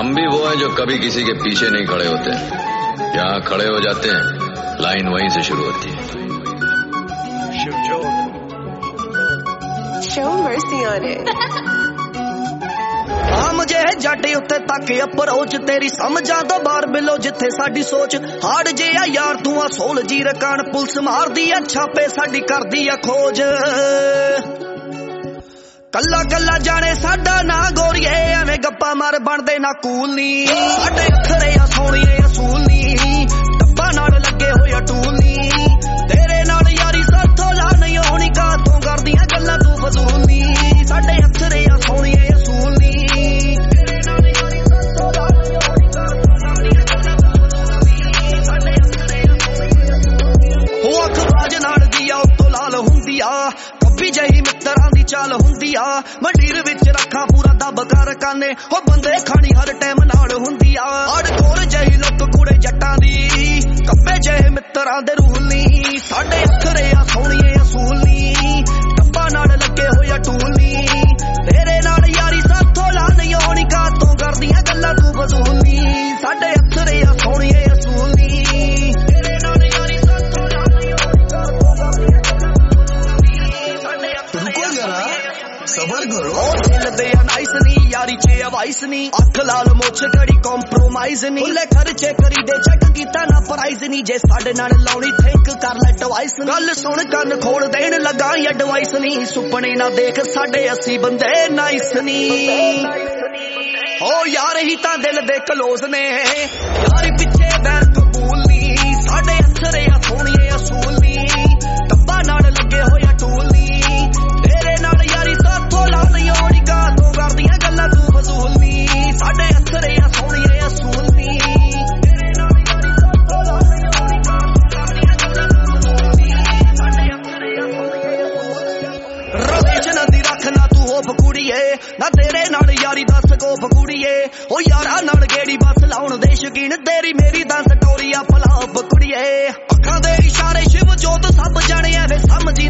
हम भी वो हैं जो कभी किसी के पीछे नहीं खड़े होते, यहाँ खड़े हो जाते हैं, लाइन वहीं से शुरू होती है। Show mercy on it. मुझे जट उत्ते तक अप्रोच तेरी समझा तो बार बिलो जिथे साडी सोच हाड़ जे आ यार तू आ सोल जी रकान पुलिस मार दी आ छापे साडी कर दी आ खोज कल्ला कल्ला जाने साडा ना गोरीए एवें गप्पा मार बनदे ना कूल नी साडे अखरे आ सोहणीए असूल नी डब्बा नाल लगे होए टूल नी तेरे नाल यारी साथों ला नहीं होनी का तू करदियां गल्लां तू फजूल नी साडे अखरे आ सोहणीए असूल नी कभी जही मित्तरां दी चाल हुंदी आ मंडीर विच रखा पूरा दब कर काने ओ बंदे खानी हर टाइम नाल हुंदी आ अड़कोर जही लुक कुड़े जट्टां दी कब्बे जहे मित्तरां दे रूल नी साडे अखरे आ सोहणीए असूल नी डब्बा नाल लगे होया टूल नी तेरे नाल यारी साथों ला नहीं होनी का तू करदियां गल्लां तू फजूल नी साडे अखरे आ सोहणीए असूल नी सबर करो दिल दे नाइस नी यारी चे वाइस नी अख लाल मोछ कड़ी कॉम्प्रोमाइज नी ले खर्चे करी दे चेक कीता ना प्राइस नी जे साडे नाल लाउणी थिंक कर ले ट्वाइस गल सुन कन खोल देन लगा एडवाइस नी सुपने ना देख साडे अस्सी बंदे नाइस नी ओ यार ही ता दिल दे क्लोज ने यारी पिछे बैर कबूल नी साडे अखरे आ सोहणीए असूल नी डब्बा नाल लगे होया टूल नी तेरे नाल यारी साथों ला नहीं होनी का तू करदियां गल्लां तू फजूल नी साडे अखरे आ सोहणीए असूल नी तेरे नाल यारी साथों ला नहीं होनी का तू करदियां गल्लां तू फजूल नी साडे अखरे आ सोहणीए असूल रवेश नदी रखना तू होप कुड़ीए ना तेरे नाल यारी दस कोप कुड़ीए ओ यारा नाल गेड़ी बस लाउण दे शकीन तेरी मेरी दस टोरी आ फलाप कुड़ीए अखां दे इशारे शिव जोत सब जाने वे समझी